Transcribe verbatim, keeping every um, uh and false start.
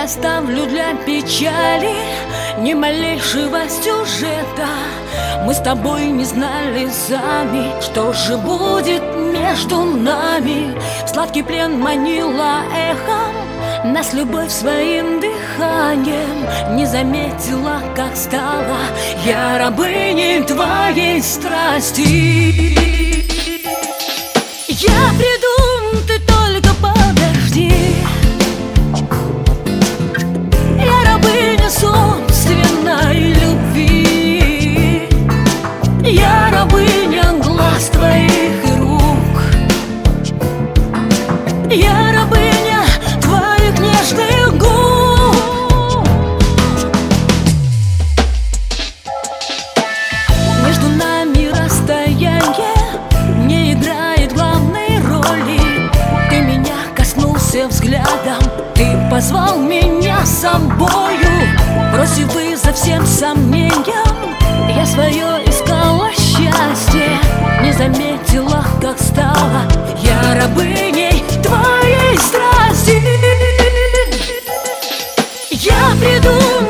оставлю для печали ни малейшего сюжета. Мы с тобой не знали сами, что же будет между нами. Сладкий плен манила эхом, нас любовь своим дыханием. Не заметила, как стала я рабыней твоей страсти. Я приду, ты только подожди. Я рабыня собственной любви. Я рабыня глаз твоих и рук. Я рабыня твоих нежных губ. Между нами расстояние не играет главной роли. Ты меня коснулся взглядом, ты позвал меня с собою. Бросив вызов всем сомнениям, я свое искала счастье. Не заметила, как стала я рабыней твоей страсти. Я приду,